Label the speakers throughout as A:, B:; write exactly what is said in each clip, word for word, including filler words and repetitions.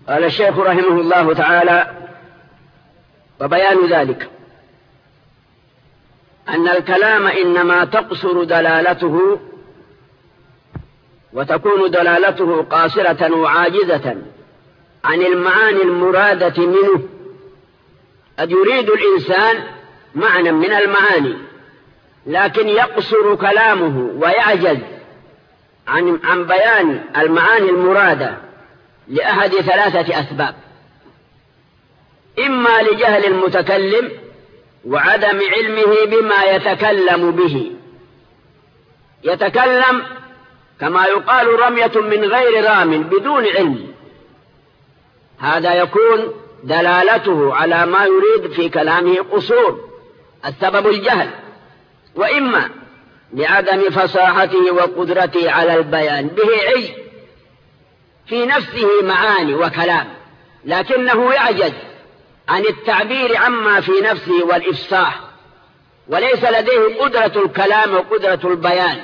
A: قال الشيخ رحمه الله تعالى: وبيان ذلك أن الكلام إنما تقصر دلالته وتكون دلالته قاصرة وعاجزة عن المعاني المرادة منه. قد يريد الإنسان معنى من المعاني لكن يقصر كلامه ويعجز عن عن بيان المعاني المرادة لأحد ثلاثة أسباب: إما لجهل المتكلم وعدم علمه بما يتكلم به، يتكلم كما يقال رمية من غير رام بدون علم، هذا يكون دلالته على ما يريد في كلامه قصور، السبب الجهل. وإما لعدم فصاحته وقدرته على البيان، به علم في نفسه معاني وكلام لكنه يعجز عن التعبير عما في نفسه والإفصاح، وليس لديه قدرة الكلام وقدرة البيان.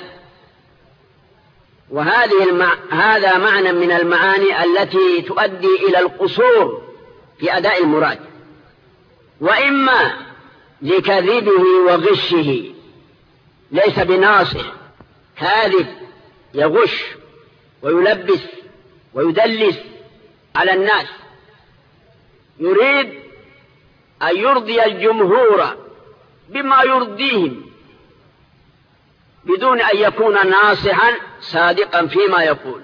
A: وهذه المع... هذا معنى من المعاني التي تؤدي إلى القصور في أداء المراد. وإما لكذبه وغشه، ليس بناصح، كاذب يغش ويلبس ويدلس على الناس، يريد أن يرضي الجمهور بما يرضيهم بدون أن يكون ناصحا صادقا فيما يقول.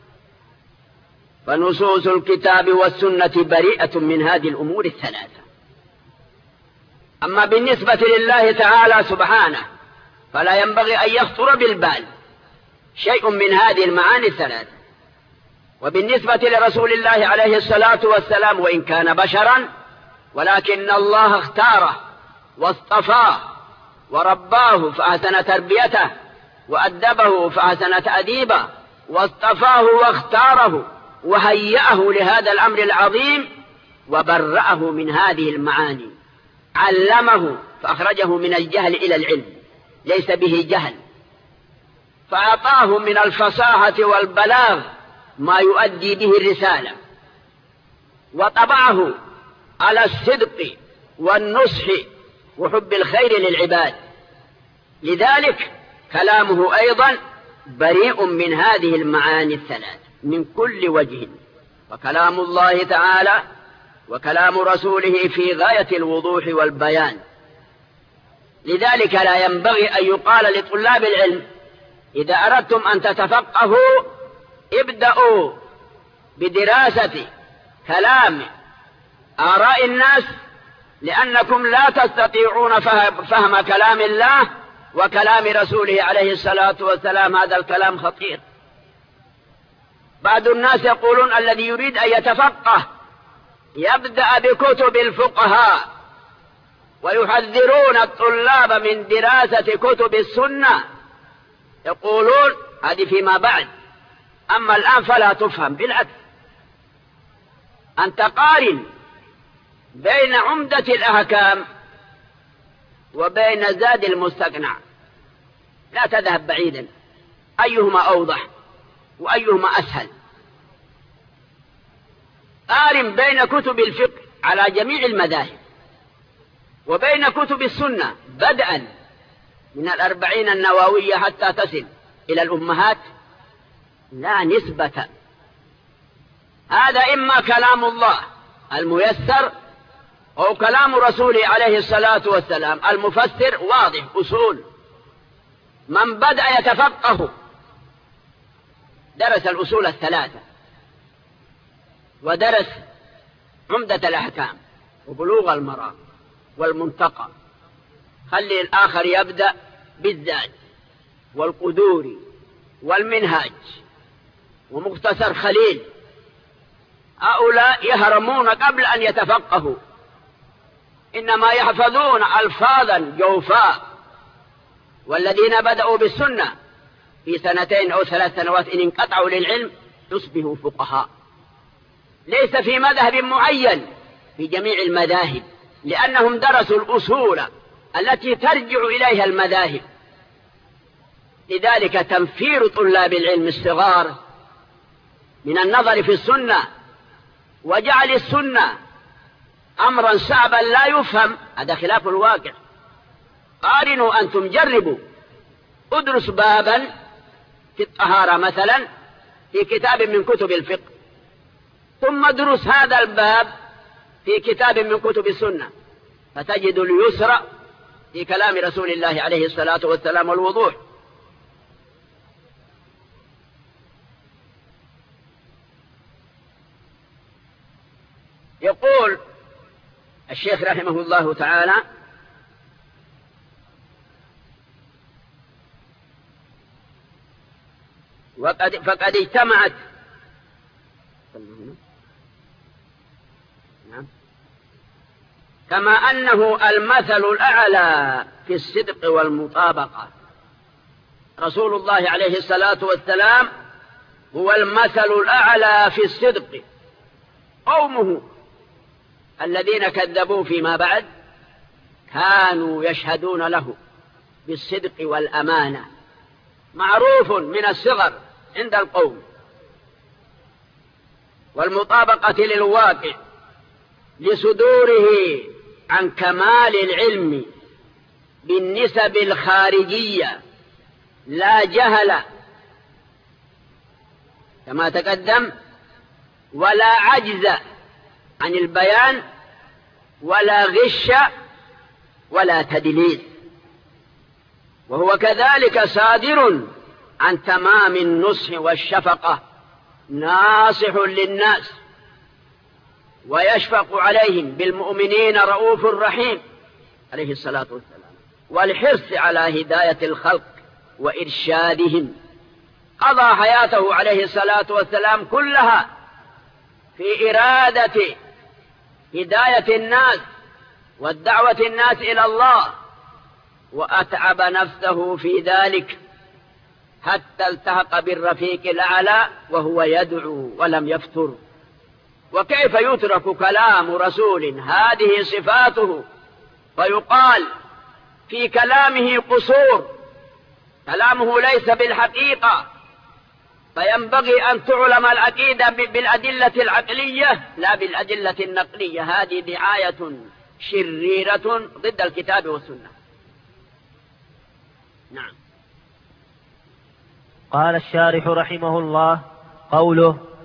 A: فنصوص الكتاب والسنة بريئة من هذه الأمور الثلاثة. أما بالنسبة لله تعالى سبحانه فلا ينبغي أن يخطر بالبال شيء من هذه المعاني الثلاثة. وبالنسبة لرسول الله عليه الصلاة والسلام وإن كان بشرا ولكن الله اختاره واصطفاه ورباه فأحسن تربيته وأدبه فأحسن تأديبه واصطفاه واختاره وهيأه لهذا الأمر العظيم وبرأه من هذه المعاني، علمه فأخرجه من الجهل إلى العلم، ليس به جهل، فأعطاه من الفصاحة والبلاغ ما يؤدي به الرسالة، وطبعه على الصدق والنصح وحب الخير للعباد. لذلك كلامه أيضا بريء من هذه المعاني الثلاث من كل وجه. وكلام الله تعالى وكلام رسوله في غاية الوضوح والبيان. لذلك لا ينبغي أن يقال لطلاب العلم: إذا أردتم أن تتفقهوا ابدأوا بدراسة كلام آراء الناس، لأنكم لا تستطيعون فهم كلام الله وكلام رسوله عليه الصلاة والسلام. هذا الكلام خطير. بعض الناس يقولون الذي يريد أن يتفقه يبدأ بكتب الفقهاء، ويحذرون الطلاب من دراسة كتب السنة، يقولون هذه فيما بعد، أما الآن فلا تفهم. بالعكس، أن تقارن بين عمدة الأحكام وبين زاد المستقنع، لا تذهب بعيدا، أيهما أوضح وأيهما أسهل. قارن بين كتب الفقه على جميع المذاهب وبين كتب السنة بدءا من الأربعين النووية حتى تصل إلى الأمهات، لا نسبة. هذا إما كلام الله الميسر أو كلام رسوله عليه الصلاة والسلام المفسر واضح أصول. من بدأ يتفقه درس الأصول الثلاثة ودرس عمدة الأحكام وبلوغ المرام والمنتقى، خلي الآخر يبدأ بالزاد والقدوري والمنهاج ومختصر خليل. هؤلاء يهرمون قبل أن يتفقهوا، إنما يحفظون ألفاظا جوفاء. والذين بدأوا بالسنة في سنتين أو ثلاث سنوات إن انقطعوا للعلم يصبحوا فقهاء، ليس في مذهب معين، في جميع المذاهب، لأنهم درسوا الأصول التي ترجع إليها المذاهب. لذلك تنفير طلاب العلم الصغار من النظر في السنة وجعل السنة أمرا صعبا لا يفهم، هذا خلاف الواقع. قارنوا أنتم، جربوا، ادرس بابا في الطهارة مثلا في كتاب من كتب الفقه، ثم ادرس هذا الباب في كتاب من كتب السنة، فتجد اليسر في كلام رسول الله عليه الصلاة والسلام والوضوح. يقول الشيخ رحمه الله تعالى: وقد فقد اجتمعت كما أنه المثل الأعلى في الصدق والمطابقة. رسول الله عليه الصلاة والسلام هو المثل الأعلى في الصدق. قومه الذين كذبوا فيما بعد كانوا يشهدون له بالصدق والأمانة، معروف من الصغر عند القوم، والمطابقة للواقع، لصدوره عن كمال العلم بالنسب الخارجية، لا جهل كما تقدم، ولا عجز عن البيان، ولا غش، ولا تدليس. وهو كذلك صادر عن تمام النصح والشفقة، ناصح للناس ويشفق عليهم، بالمؤمنين رؤوف رحيم عليه الصلاة والسلام، والحرص على هداية الخلق وإرشادهم. قضى حياته عليه الصلاة والسلام كلها في إرادة هداية الناس والدعوة الناس إلى الله، وأتعب نفسه في ذلك حتى التحق بالرفيق الأعلى وهو يدعو ولم يفتر. وكيف يترك كلام رسول هذه صفاته ويقال في كلامه قصور؟ كلامه ليس بالحقيقة، فينبغي أن تعلم العقيدة بالأدلة العقلية لا بالأدلة النقلية. هذه دعاية شريرة ضد الكتاب والسنة. نعم.
B: قال الشارح رحمه الله: قوله